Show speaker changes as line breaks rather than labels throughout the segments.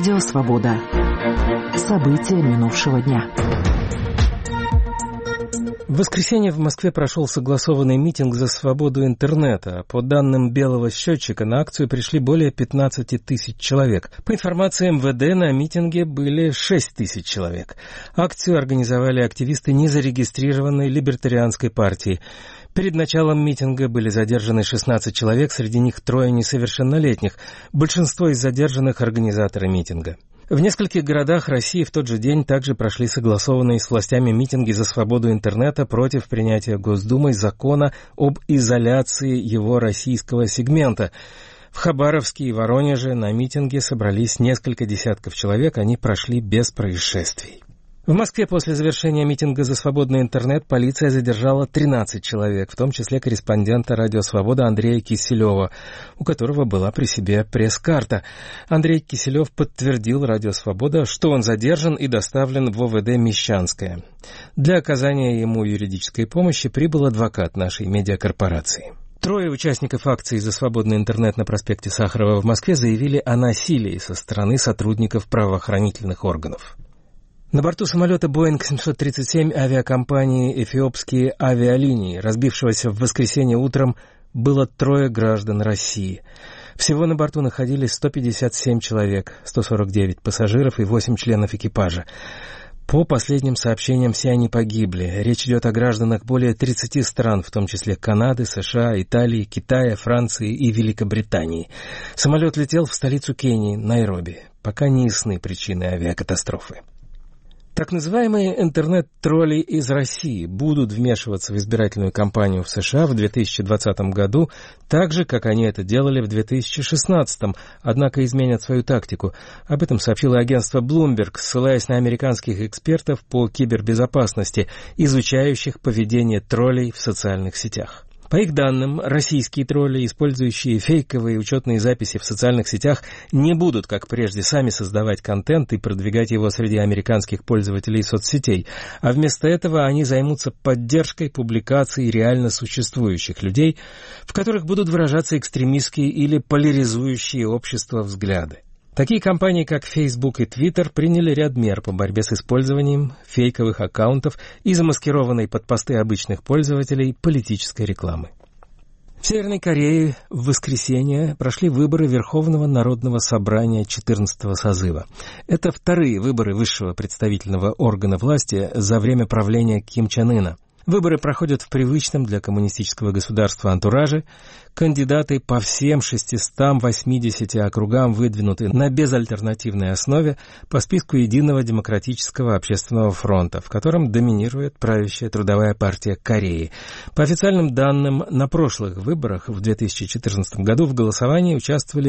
Радио «Свобода». События минувшего дня.
В воскресенье в Москве прошел согласованный митинг за свободу интернета. По данным белого счетчика, на акцию пришли более 15 тысяч человек. По информации МВД, на митинге были 6 тысяч человек. Акцию организовали активисты незарегистрированной либертарианской партии. Перед началом митинга были задержаны 16 человек, среди них 3 несовершеннолетних. Большинство из задержанных — организаторы митинга. В нескольких городах России в тот же день также прошли согласованные с властями митинги за свободу интернета против принятия Госдумой закона об изоляции его российского сегмента. В Хабаровске и Воронеже на митинге собрались несколько десятков человек, они прошли без происшествий. В Москве после завершения митинга за свободный интернет полиция задержала 13 человек, в том числе корреспондента «Радио Свобода» Андрея Киселева, у которого была при себе пресс-карта. Андрей Киселев подтвердил «Радио Свобода», что он задержан и доставлен в ОВД Мещанское. Для оказания ему юридической помощи прибыл адвокат нашей медиакорпорации. 3 участников акции «За свободный интернет» на проспекте Сахарова в Москве заявили о насилии со стороны сотрудников правоохранительных органов. На борту самолета Boeing 737 авиакомпании «Эфиопские авиалинии», разбившегося в воскресенье утром, было 3 граждан России. Всего на борту находились 157 человек, 149 пассажиров и 8 членов экипажа. По последним сообщениям, все они погибли. Речь идет о гражданах более 30 стран, в том числе Канады, США, Италии, Китая, Франции и Великобритании. Самолет летел в столицу Кении, Найроби. Пока не ясны причины авиакатастрофы. Так называемые интернет-тролли из России будут вмешиваться в избирательную кампанию в США в 2020 году, так же, как они это делали в 2016, однако изменят свою тактику. Об этом сообщило агентство Bloomberg, ссылаясь на американских экспертов по кибербезопасности, изучающих поведение троллей в социальных сетях. По их данным, российские тролли, использующие фейковые учетные записи в социальных сетях, не будут, как прежде, сами создавать контент и продвигать его среди американских пользователей соцсетей, а вместо этого они займутся поддержкой публикаций реально существующих людей, в которых будут выражаться экстремистские или поляризующие общество взгляды. Такие компании, как Facebook и Twitter, приняли ряд мер по борьбе с использованием фейковых аккаунтов и замаскированной под посты обычных пользователей политической рекламы. В Северной Корее в воскресенье прошли выборы Верховного народного собрания 14-го созыва. Это 2-е выборы высшего представительного органа власти за время правления Ким Чен Ына. Выборы проходят в привычном для коммунистического государства антураже. Кандидаты по всем 680 округам выдвинуты на безальтернативной основе по списку Единого демократического общественного фронта, в котором доминирует правящая трудовая партия Кореи. По официальным данным, на прошлых выборах в 2014 году в голосовании участвовали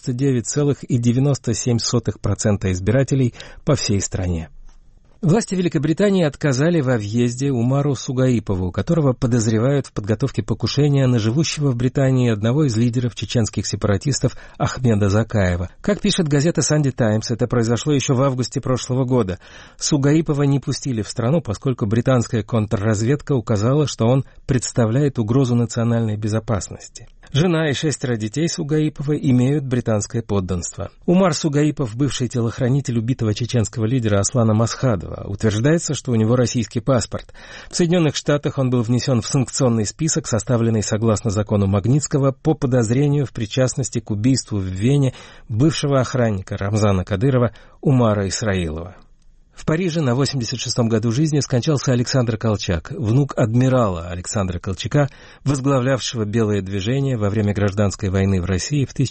99,97% избирателей по всей стране. Власти Великобритании отказали во въезде Умару Сугаипову, которого подозревают в подготовке покушения на живущего в Британии одного из лидеров чеченских сепаратистов Ахмеда Закаева. Как пишет газета «Санди Таймс», это произошло еще в августе прошлого года. Сугаипова не пустили в страну, поскольку британская контрразведка указала, что он представляет угрозу национальной безопасности. Жена и 6 детей Сугаипова имеют британское подданство. Умар Сугаипов, бывший телохранитель убитого чеченского лидера Аслана Масхадова, утверждается, что у него российский паспорт. В Соединенных Штатах он был внесен в санкционный список, составленный согласно закону Магнитского, по подозрению в причастности к убийству в Вене бывшего охранника Рамзана Кадырова Умара Исраилова. В Париже на 86-м году жизни скончался Александр Колчак, внук адмирала Александра Колчака, возглавлявшего белое движение во время гражданской войны в России в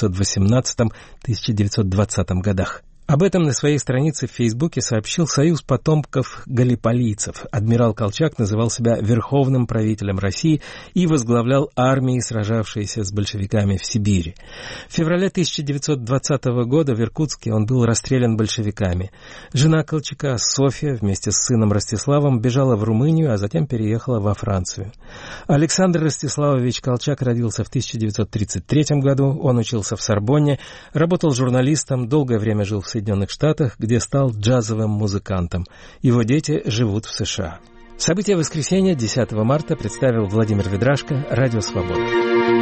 1918-1920 годах. Об этом на своей странице в Фейсбуке сообщил Союз потомков галлиполийцев. Адмирал Колчак называл себя верховным правителем России и возглавлял армии, сражавшиеся с большевиками в Сибири. В феврале 1920 года в Иркутске он был расстрелян большевиками. Жена Колчака, Софья, вместе с сыном Ростиславом бежала в Румынию, а затем переехала во Францию. Александр Ростиславович Колчак родился в 1933 году. Он учился в Сорбонне, работал журналистом, долгое время жил в Соединенных Штатах, где стал джазовым музыкантом. Его дети живут в США. События воскресенья 10 марта представил Владимир Ведрашко, Радио Свобода.